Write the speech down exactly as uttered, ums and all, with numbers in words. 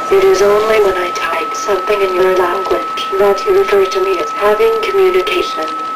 It is only when I type something in your language that you refer to me as having communication.